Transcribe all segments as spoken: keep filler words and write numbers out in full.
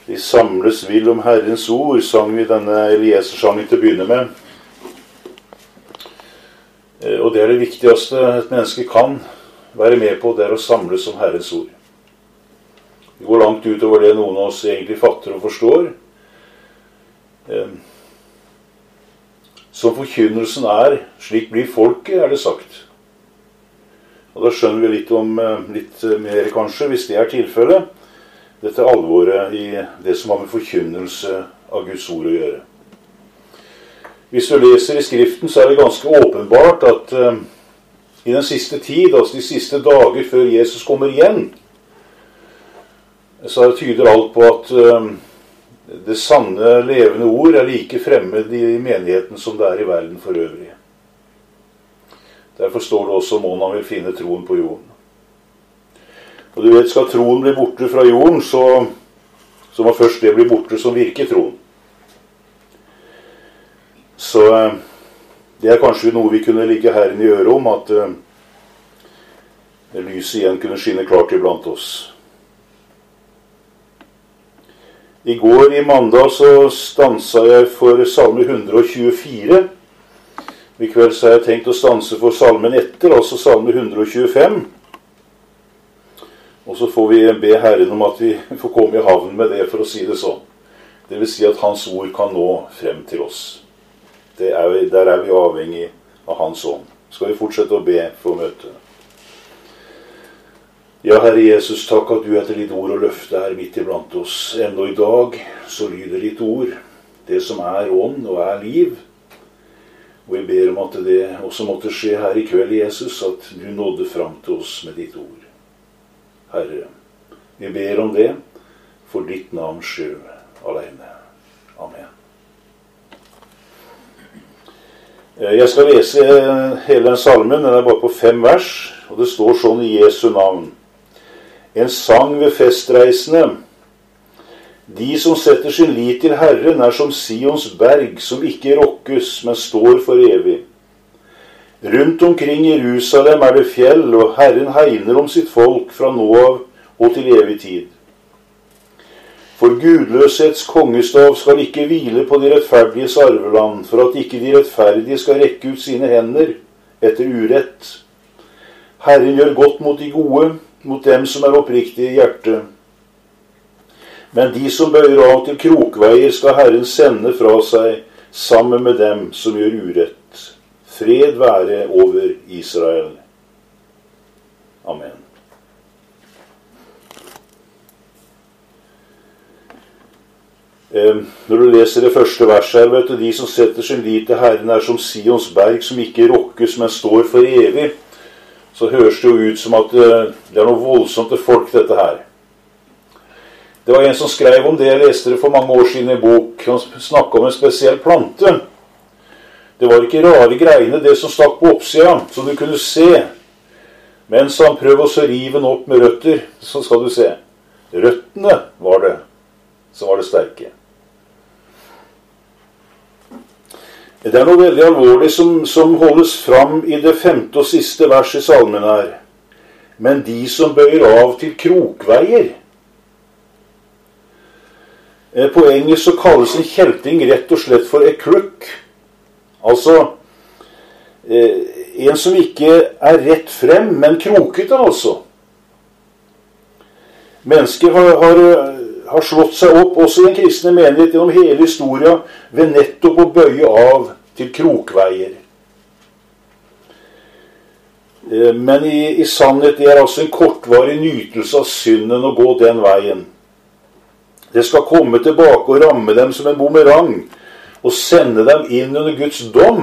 Vi samles vil om Herrens ord, sang vi denne Eliezer-sangen til å begynne med. Og det er det viktigste et menneske kan være med på, det er å samles om Herrens ord. Det går langt utover det noen av oss egentlig fatter og forstår. Som forkynnelsen er, slik blir folket, er det sagt. Og da skjønner vi litt om, litt mer kanskje, hvis det er tilfellet, dette alvoret i det som har med forkynnelse av Guds ord å gjøre. Hvis du leser i Skriften, så er det ganske åpenbart at uh, i den siste tid, altså de siste dager før Jesus kommer igjen, så tyder alt på at uh, det sanne, levende ord er like fremmed i menigheten som det er i verden for øvrig. Derfor står det også om han vil finne troen på jorden. Og du vet, skal troen bli borte fra jorden, så, så må først det bli borte som virker troen. Så det er kanskje noe vi kunne ligge Herren i øret om, at uh, lyset igjen kunne skinne klart iblant oss. I går i mandag så stansa jeg for salme hundre tjuefire. I kveld så har jeg tenkt å stanse for salmen etter, altså salme hundre tjuefem. Og så får vi be Herren om at vi får komme i havn med det, for å si det sånn. Det vil si at hans ord kan nå frem til oss. Det er vi, der er vi avhengig av hans ånd. Skal vi fortsette å be for møtet? Ja, Herre Jesus, takk at du etter ditt ord og løfte er midt iblant oss. Enda i dag så lyder ditt ord, det som er ånd og er liv. Og jeg ber om at det også måtte skje her i kveld, Jesus, at du nådde fram til oss med ditt ord. Herre, vi ber om det for ditt navns skyld alene. Amen. Jeg skal lese hele den salmen, den er bare på fem vers, og det står sånn i Jesu navn. En sang ved festreisende. De som setter sin lit til Herren er som Sions berg, som ikke rokkes, men står for evig. Rundt omkring Jerusalem er det fjell, og Herren hegner om sitt folk fra nå av og til evig tid. For gudløshets kongestav skal ikke hvile på de rettferdiges arveland, for at ikke de rettferdige skal rekke ut sine hender etter urett. Herren gjør godt mot de gode, mot dem som er oppriktige i hjertet. Men de som bøyer av til krokveier skal Herren sende fra seg, sammen med dem som gjør urett. Fred være over Israel. Amen. Eh, når du leser det første verset her, vet du, de som setter sin lit til Herren er som Sions berg, som ikke rokkes, men står for evig, så høres det jo ut som at eh, det er noe voldsomt til folk, dette her. Det var en som skrev om det, jeg leste det for mange år siden i bok, han snakket om en spesiell plante. Det var ikke rare greiene, det som stakk på oppsida, som du kunne se. Mens han prøvde å rive den opp med røtter, så skal du se. Røttene var det, som var det sterke. Det er noe veldig alvorlig som, som holdes fram i det femte og siste vers i salmen her. Men de som bøyer av til krokveier. På engelsk så kalles en kjelting rett og slett for a crook. Altså, eh, en som ikke er rett frem, men krokete altså. Mennesker har, har, har slått seg opp, også i den kristne menighet, gjennom hele historien, ved nettopp å bøye av til krokveier. Eh, men i, i sannhet, det er altså en kortvarig nytelse av synden å gå den veien. Det skal komme tilbake og ramme dem som en bumerang, og sende dem inn under Guds dom,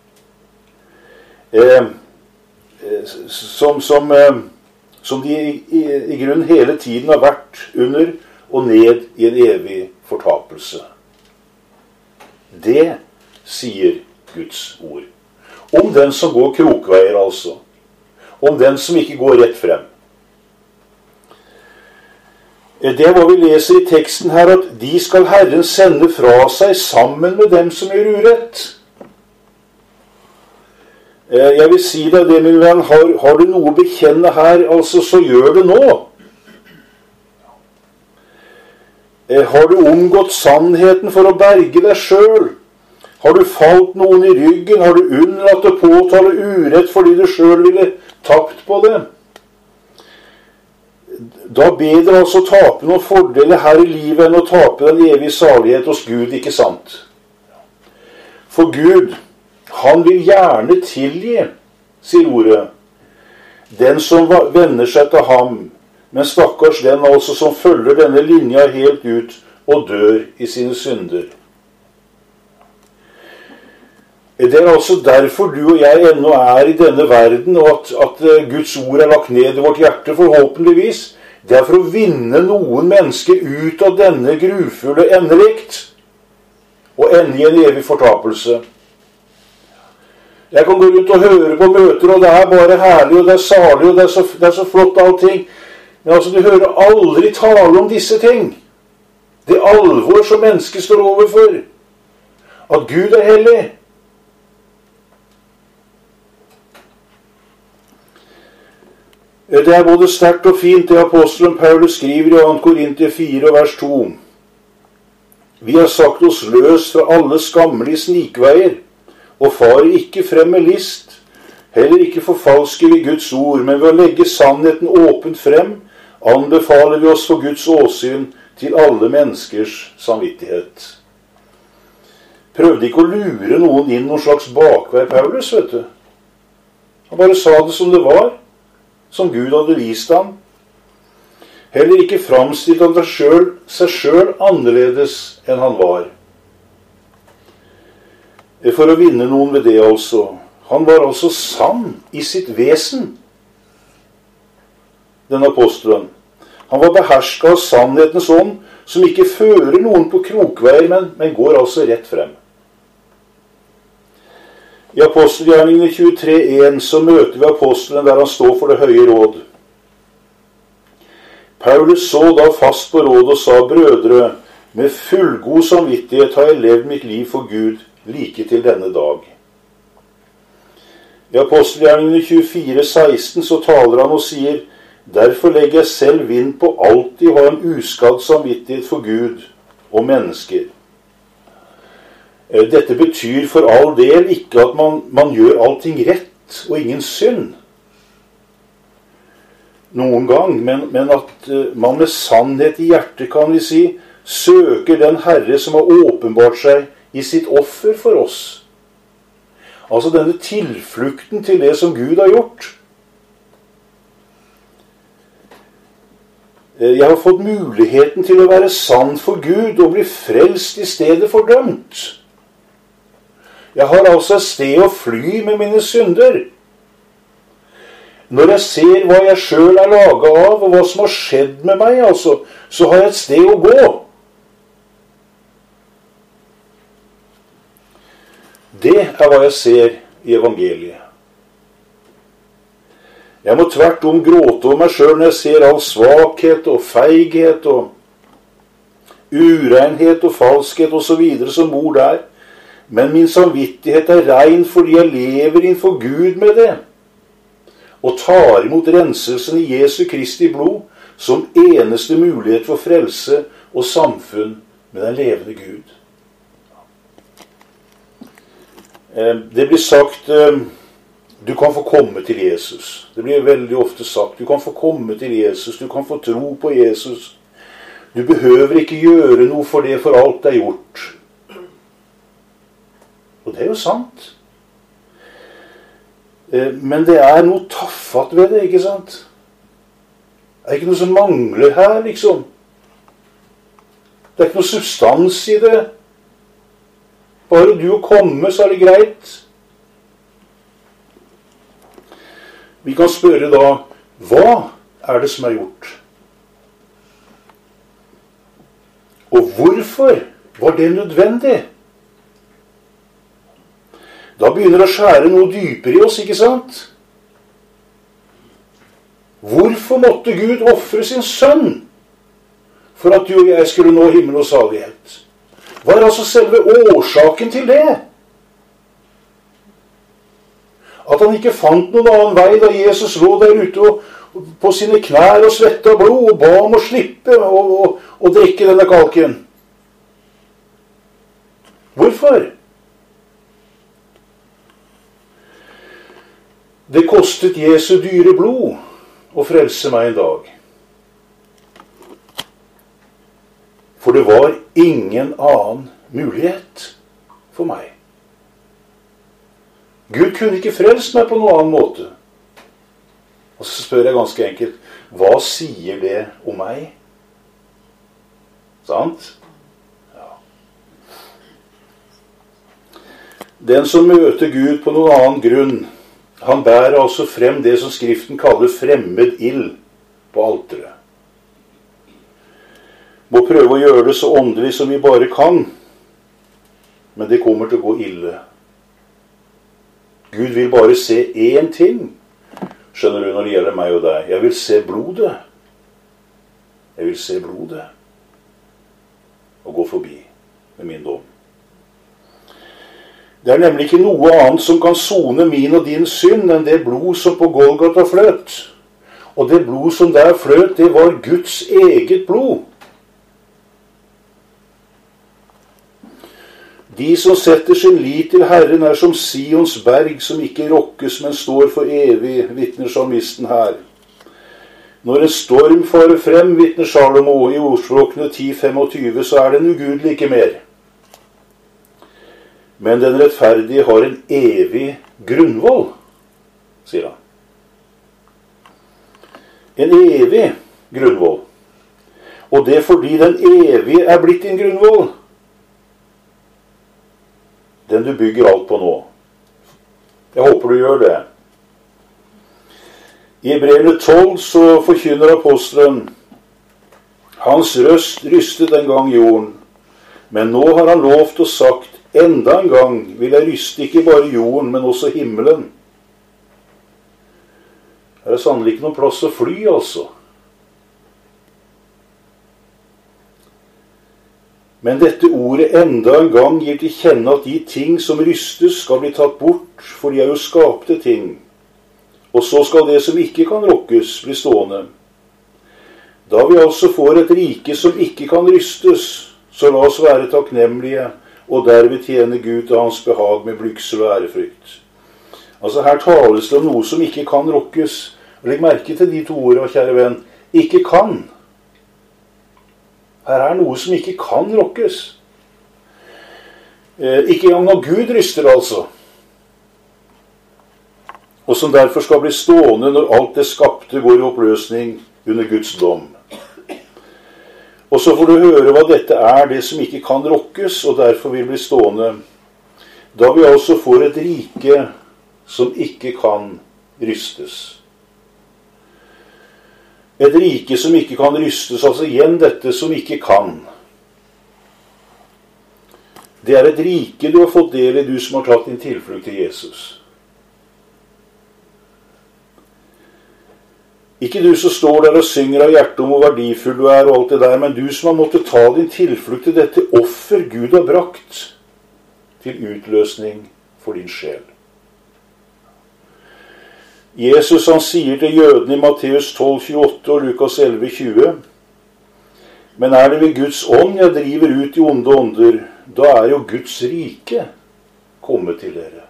eh, som, som, eh, som de i, i, i grunnen hele tiden har vært under, og ned i en evig fortapelse. Det sier Guds ord. Om den som går krokveier altså. Om den som ikke går rett frem. Det er hva vi leser i teksten her, at de skal Herren sende fra seg sammen med dem som gjør urett. Jeg vil si deg det, min venn, har, har du noe å bekjenne her, altså så gjør det nå. Har du omgått sannheten for å berge deg selv? Har du falt noen i ryggen? Har du unnlatt å påtale urett fordi du selv ville tapt på det? Da bedre altså tape noen fordeler her i livet enn å tape den evige salighet hos Gud, ikke sant? For Gud, han vil gjerne tilgi, sier ordet, den som vender seg til ham, men stakkars den altså som følger denne linja helt ut og dør i sine synder. Det er altså derfor du og jeg ennå er i denne verden, og at, at Guds ord er lagt ned i vårt hjerte, forhåpentligvis. Det er for å vinne noen mennesker ut av denne grufulle endelikt, og ende i en evig fortapelse. Jeg kan gå rundt og høre på møter, og det er bare herlig, og det er salig, og det er så, det er så flott allting. Men altså, du hører aldri tale om disse ting. Det alvor som mennesket står overfor. At Gud er hellig. Det er både sterkt og fint det apostelen Paulus skriver i andre Korinter fire, vers to. Vi har sagt oss løs fra alle skammelige snikveier, og farer ikke frem med list, heller ikke forfalsker vi Guds ord, men ved å legge sannheten åpent frem, anbefaler vi oss for Guds åsyn til alle menneskers samvittighet. Prøvde ikke å lure noen inn noen slags bakvei, Paulus, vet du. Han bare sa det som det var, som Gud hadde vist ham. Heller ikke framstilte han seg selv annerledes enn han var. For å vinne noen ved det altså. Han var altså sann i sitt vesen, den apostelen. Han var behersket av sannhetens ånd, som ikke fører noen på krokveier, men, men går altså rett frem. I apostelgjerningene tjuetre en så møter vi apostelen der han står for det høye råd. Paulus så da fast på råd og sa, brødre, med fullgod samvittighet har jeg levd mitt liv for Gud like til denne dag. I apostelgjerningene tjuefire seksten så taler han og sier, derfor legger jeg selv vind på alltid å ha en uskadd samvittighet for Gud og mennesker. Dette betyr for all del ikke at man, man gjør allting rett og ingen synd. Noen gang, men, men at man med sannhet i hjertet, kan vi si, søker den Herre som har åpenbart seg i sitt offer for oss. Altså denne tilflukten til det som Gud har gjort. Jeg har fått muligheten til å være sann for Gud og bli frelst i stedet for dømt. Jeg har altså et sted å fly med mine synder. Når jeg ser hva jeg selv er laget av, og hva som har skjedd med meg, altså, så har jeg et sted å gå. Det er hva jeg ser i evangeliet. Jeg må tvert om gråte over meg selv når jeg ser all svakhet og feighet og urenhet og falskhet og så videre som bor der. Men min samvittighet er rein fordi jeg lever innenfor Gud med det, og tar imot renselsen i Jesu Kristi blod som eneste mulighet for frelse og samfunn med den levende Gud. Det blir sagt, du kan få komme til Jesus. Det blir veldig ofte sagt, du kan få komme til Jesus, du kan få tro på Jesus. Du behøver ikke gjøre noe for det, for alt er gjort. Og det er jo sant. Men det er noe tafatt ved det, ikke sant? Det er ikke noe som mangler her, liksom. Det er ikke noe substans i det. Bare du å komme, så er det greit. Vi kan spørre da, hva er det som er gjort? Og hvorfor var det nødvendig? Da begynner det å skjære noe dypere i oss, ikke sant? Hvorfor måtte Gud offre sin sønn for at du og jeg skulle nå himmel og salighet? Hva er altså selve årsaken til det? At han ikke fant noen annen vei da Jesus lå der ute og, på sine knær og svetta blod og ba om å slippe og, og, og drikke denne kalken. Hvorfor? Det kostet Jesu dyre blod å frelse meg en dag. For det var ingen annen mulighet for meg. Gud kunne ikke frelst meg på noen annen måte. Og så spør jeg ganske enkelt, hva sier det om meg? Sant? Ja. Den som møter Gud på noen annen grunn, han bærer altså frem det som Skriften kaller fremmed ild på alteret. Må prøve å gjøre det så åndelig som vi bare kan, men det kommer til å gå ille. Gud vil bare se én ting, skjønner du, når det gjelder meg og deg. Jeg vil se blodet. Jeg vil se blodet. Og gå forbi med min dom. Det er nemlig ikke noe annet som kan sone min og din synd enn det blod som på Golgata fløt. Og det blod som der fløt, det var Guds eget blod. De som setter sin lit til Herren er som Sions berg, som ikke rokkes, men står for evig, vitner salmisten her. Når en storm farer frem, vitner Salomo i ordspråkene ti femogtyve, så er den ugudelig ikke mer. Men den rettferdige har en evig grunnvoll, sier han. En evig grunnvoll. Og det fordi den evige er blitt din grunnvoll. Den du bygger alt på nå. Jeg håper du gjør det. I Hebreerne tolv så forkynner apostelen, hans røst rystet en gang jorden, men nå har han lovt og sagt, enda en gang vil jeg ryste ikke bare jorden, men også himmelen. Her er sannelig ikke noen plass å fly, altså. Men dette ordet enda en gang gir til kjenne at de ting som rystes skal bli tatt bort, for de er jo skapte ting. Og så skal det som ikke kan rokkes, bli stående. Da vi altså får et rike som ikke kan rystes, så la oss være takknemlige, og derved tjene Gud til hans behag med blygsel og ærefrykt. Altså her tales det om noe som ikke kan rokkes. Legg merke til de to ordene, kjære venn. Ikke kan. Her er noe som ikke kan rokkes. Eh, ikke engang når Gud ryster, altså. Og som derfor skal bli stående når alt det skapte går i oppløsning under Guds dom. Og så får du høre hva dette er, det som ikke kan rokkes, og derfor vil bli stående. Da vi altså får et rike som ikke kan rystes. Et rike som ikke kan rystes, altså igjen dette som ikke kan. Det er et rike du har fått del i, du som har tatt din tilflukt til Jesus. Ikke du som står der og synger av hjertet om hvor verdifull du er og alt det der, men du som har måttet ta din tilflukt til dette offer Gud har brakt til utløsning for din sjel. Jesus han sier til jødene i Matteus tolv tjueåtte og Lukas elleve tjue, men er det ved Guds ånd jeg driver ut i onde ånder, da er jo Guds rike kommet til dere.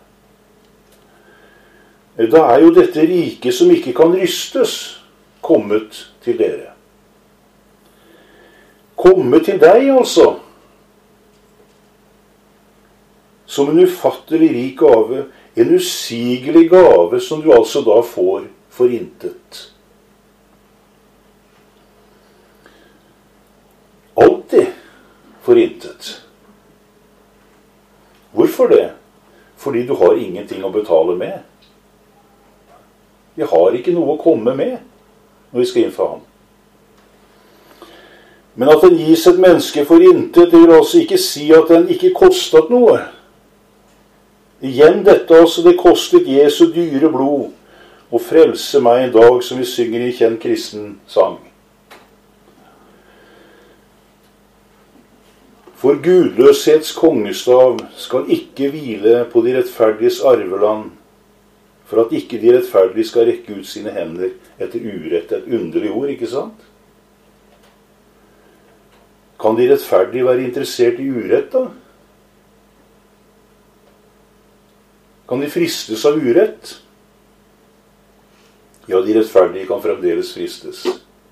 Da er jo dette riket som ikke kan rystes, kommet til dere. Kommet til deg, altså. Som en ufattelig rik gave, en usigelig gave som du altså da får for intet. Alltid for intet. Hvorfor det? Fordi du har ingenting å betale med. Vi har ikke noe å komme med når vi skal inn for ham. Men at den gis et menneske for intet, det vil altså ikke si at den ikke kostet noe. Igjen dette altså, det kostet Jesu dyre blod å frelse meg en dag, som vi synger i kjent kristen sang. For gudløshets kongestav skal ikke hvile på de rettferdiges arveland, for at ikke de rettferdige skal rekke ut sine hender etter urett. Et underlig ord, ikke sant? Kan de rettferdige være interessert i urett, da? Kan de fristes av urett? Ja, de rettferdige kan fremdeles fristes.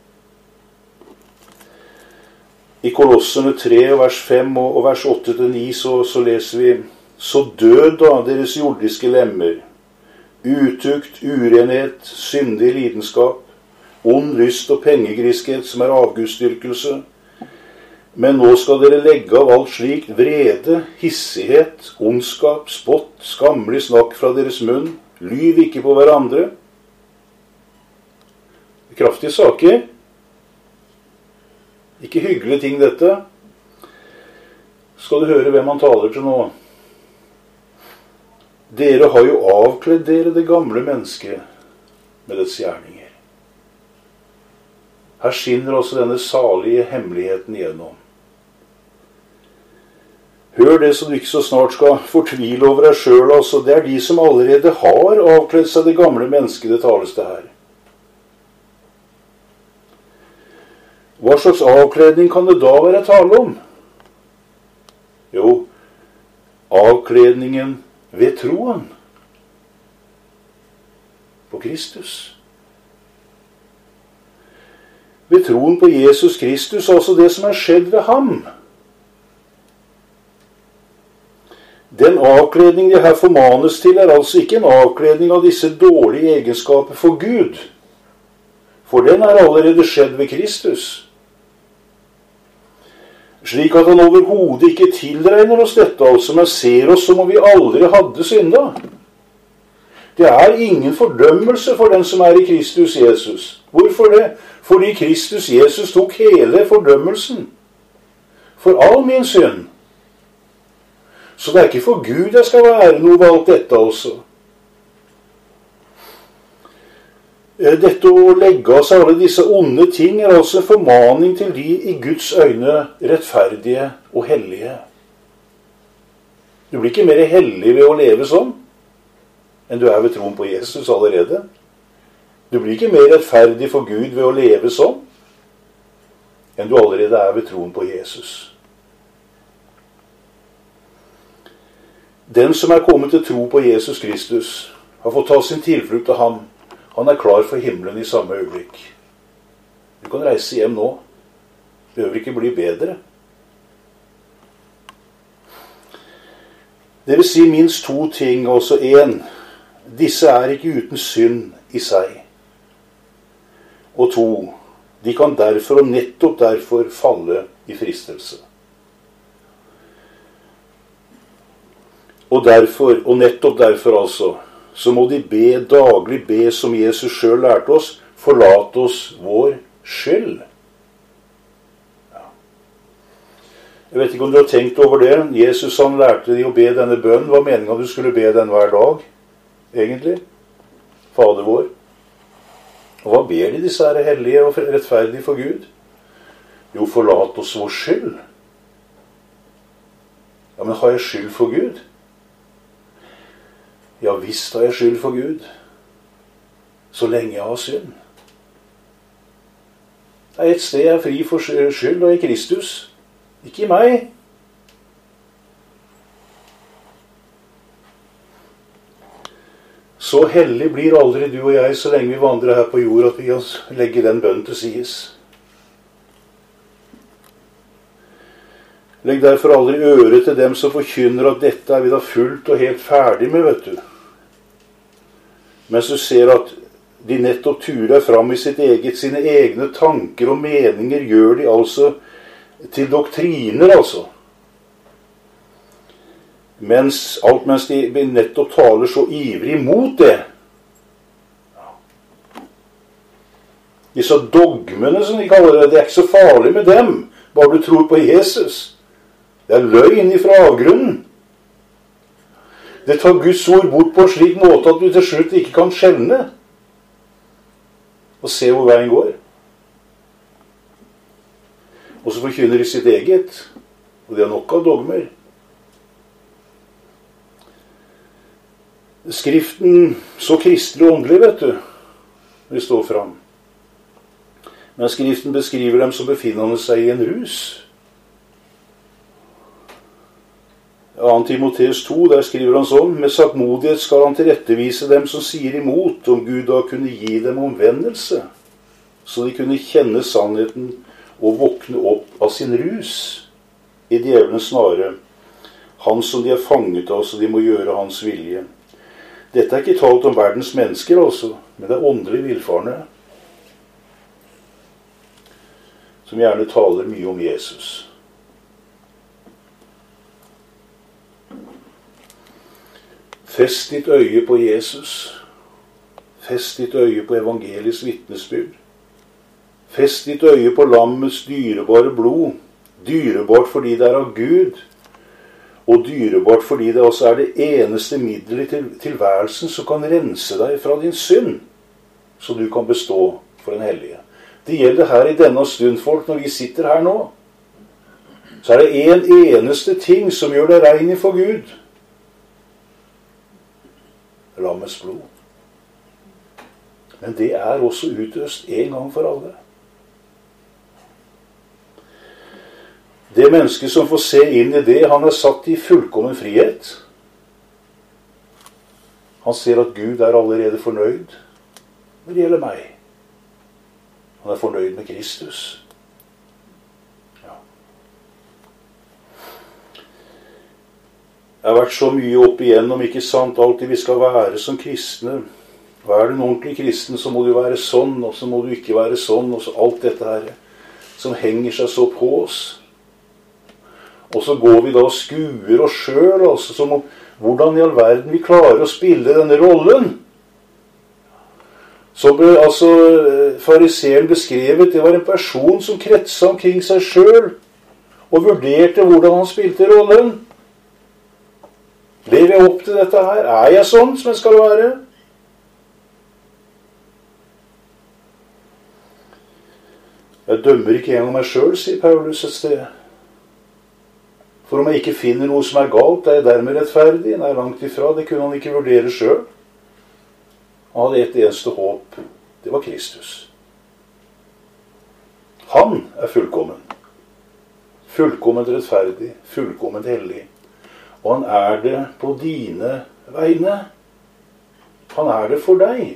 I Kolosserne tre, vers fem og vers åtte til ni, så, så leser vi: Så død da deres jordiske lemmer, utukt, urenhet, syndig lidenskap, ond lyst og pengegriskhet som er avgudsdyrkelse. Men nå skal dere legge av alt slikt: vrede, hissighet, ondskap, spott, skammelig snakk fra deres munn. Lyv ikke på hverandre. Kraftige saker. Ikke hyggelige ting, dette. Skal du høre hvem han taler til nå? Dere har jo avkledd dere det gamle mennesket med dets gjerninger. Her skinner også denne salige hemmeligheten igjennom. Hør det, så du ikke så snart skal fortvile over deg selv. Altså. Det er de som allerede har avkledd seg det gamle mennesket det tales det her. Hva slags avkledning kan det da være tale om? Jo, avkledningen ved troen på Kristus. Ved troen på Jesus Kristus, altså det som er skjedd ved ham. Den avkledning det her formanes til, er altså ikke en avkledning av disse dårlige egenskaper for Gud. For den er allerede skjedd ved Kristus. Slik at han overhodet ikke tilregner oss dette, altså, men ser oss som om vi aldri hadde synda. Det er ingen fordømmelse for den som er i Kristus Jesus. Hvorfor det? Fordi Kristus Jesus tok hele fordømmelsen for all min synd. Så det er ikke for Gud jeg skal være noe valgt dette også. Dette å legge av seg alle disse onde ting er altså en formaning til de i Guds øyne rettferdige og hellige. Du blir ikke mer hellig ved å leve sånn enn du er ved troen på Jesus allerede. Du blir ikke mer rettferdig for Gud ved å leve sånn enn du allerede er ved troen på Jesus. Den som er kommet til tro på Jesus Kristus, har fått ta sin tilflukt til ham. Han er klar for himmelen i samme øyeblikk. Du kan reise hjem nå. Det behøver ikke bli bedre. Det vil si minst to ting, også en. Disse er ikke uten synd i seg. Og to, de kan derfor og nettopp derfor falle i fristelse. Og derfor, og nettopp derfor altså, så må de be, daglig be som Jesus selv lærte oss: forlate oss vår skyld. Ja. Jeg vet ikke om du har tenkt over det. Jesus han lærte de å be denne bønnen. Hva meningen at du skulle be den hver dag, egentlig? Fader vår. Og hva ber de disse her hellige og rettferdige for Gud? Jo, forlate oss vår skyld. Ja, men har jeg skyld for Gud? Ja, visst har jeg skyld for Gud, så lenge jeg har synd. Det er et sted jeg er fri for skyld, og i Kristus, ikke i meg. Så hellig blir aldri du og jeg så lenge vi vandrer her på jord, at vi kan legge den bønnen til sides. Legg derfor aldri øre til dem som forkynner at dette er vi da fullt og helt ferdig med, vet du. Mens du ser at de nettopp turer fram i sitt eget, sine egne tanker og meninger, gjør de altså til doktriner, altså. Mens, alt mens de nettopp taler så ivrig mot det. Disse dogmene, som de kaller det, det er ikke så farlig med dem, bare du tror på Jesus. Det er løgn ifra avgrunnen. Det tar Guds ord bort på en slik måte at du til slutt ikke kan skjelne og se hvor veien går. Og så forkynner de sitt eget, og det er nok av dogmer. Skriften så kristelig og åndelig, vet du, vil stå fram. Men Skriften beskriver dem som befinnende seg i en rus. Annet Timoteus to, der skriver han sånn: med saktmodighet skal han tilrettevise dem som sier imot, om Gud da kunne gi dem omvendelse, så de kunne kjenne sannheten og våkne opp av sin rus i djevelens snare, han som de er fanget av, så de må gjøre hans vilje. Dette er ikke talt om verdens mennesker, altså, men det er åndelig villfarne, som gjerne taler mye om Jesus. Fest ditt øye på Jesus. Fest ditt øye på evangeliets vitnesbyrd. Fest ditt øye på lammets dyrebare blod. Dyrebart fordi det er av Gud, og dyrebart fordi det også er det eneste middelet til tilværelsen som kan rense deg fra din synd, så du kan bestå for den hellige. Det gjelder her i denne stund, folk, når vi sitter her nå. Så er det en eneste ting som gjør deg rein for Gud. Lammets blod. Men det er også utøst en gang for alle. Det mennesket som får se inn i det, han er satt i fullkommen frihet. Han ser at Gud er allerede fornøyd når det gjelder meg. Han er fornøyd med Kristus. Ja. Det har vært så mye opp igjennom, ikke sant, alltid vi skal være som kristne. Hva er du en ordentlig kristen, så må du være sånn, og så må du ikke være sånn, og så alt dette her som henger seg så på oss. Og så går vi da og skuer oss selv, altså, som om hvordan i all verden vi klarer å spille denne rollen. Så ble altså fariseren beskrevet, det var en person som kretset omkring seg selv, og vurderte hvordan han spilte rollen. Lever jeg opp til dette her? Er jeg sånn som jeg skal være? Jeg dømmer ikke engang meg selv, sier Paulus et sted. For om jeg ikke finner noe som er galt, er jeg dermed rettferdig. Nei, langt ifra, det kunne han ikke vurdere selv. Han hadde et eneste håp. Det var Kristus. Han er fullkommen. Fullkomment rettferdig, fullkomment hellig. Og han er det på dine vegne. Han er det for deg.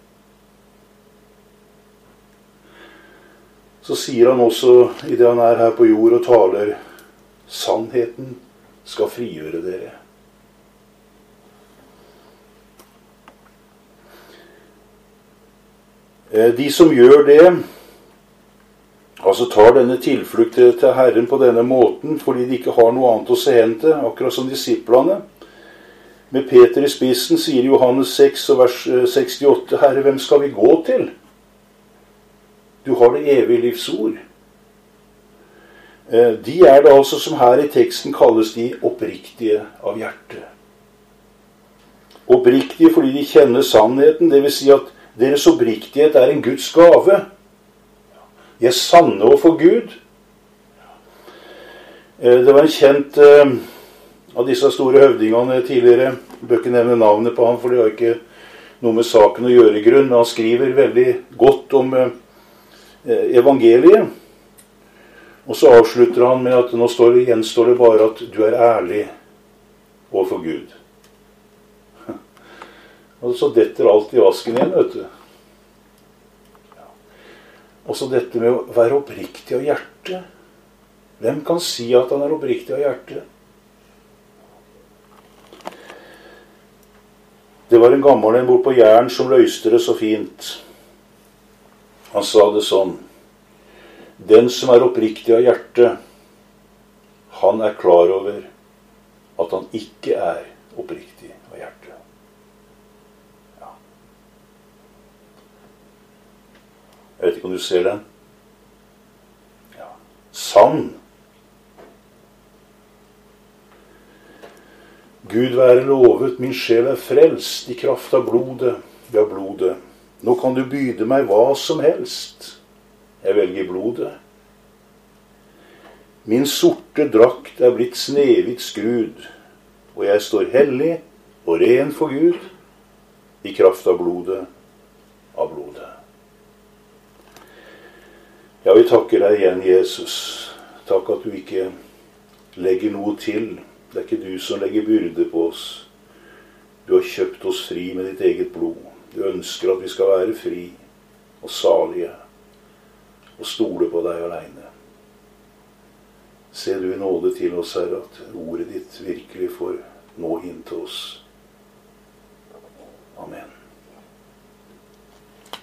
Så sier han også, i det han er her på jord og taler, sannheten skal frigjøre dere. De som gjør det, altså tar denne tilflukt til Herren på denne måten, fordi de ikke har noe annet å se hen til, akkurat som disiplene. Med Peter i spissen sier Johannes seks og vers sekstiåtte, Herre, hvem skal vi gå til? Du har det evige livsord. De er det altså som her i teksten kalles de oppriktige av hjerte. Oppriktige fordi de kjenner sannheten, det vil si at deres oppriktighet er en Guds gave. De er sanne overfor Gud. Det var en kjent av disse store høvdingene tidligere, jeg bør ikke nevne navnet på han, for det har ikke noe med saken å gjøre i grunn, men han skriver veldig godt om evangeliet. Og så avslutter han med at nå står det, gjenstår det bare at du er ærlig overfor Gud. Og så detter alt i vasken igjen, vet du. Og så dette med å være oppriktig av hjerte. Hvem kan si at han er oppriktig av hjerte? Det var en gammel en bort på Jæren som løste det så fint. Han sa det sånn: den som er oppriktig av hjerte, han er klar over at han ikke er oppriktig av hjerte. Ja. Jeg vet ikke om du ser den. Ja. Sann. Gud være lovet, min sjel er frelst i kraft av blodet, ja blodet. Nå kan du byde meg hva som helst. Jeg velger blodet. Min sorte drakt er blitt snevigt skrud, og jeg står hellig og ren for Gud, i kraft av blodet, av blodet. Ja, vi takker deg igjen, Jesus. Takk at du ikke legger noe til. Det er ikke du som legger byrde på oss. Du har kjøpt oss fri med ditt eget blod. Du ønsker at vi skal være fri og salige og stole på deg alene. Se du i nåde til oss, Herre, at ordet ditt virkelig får nå inn til oss. Amen.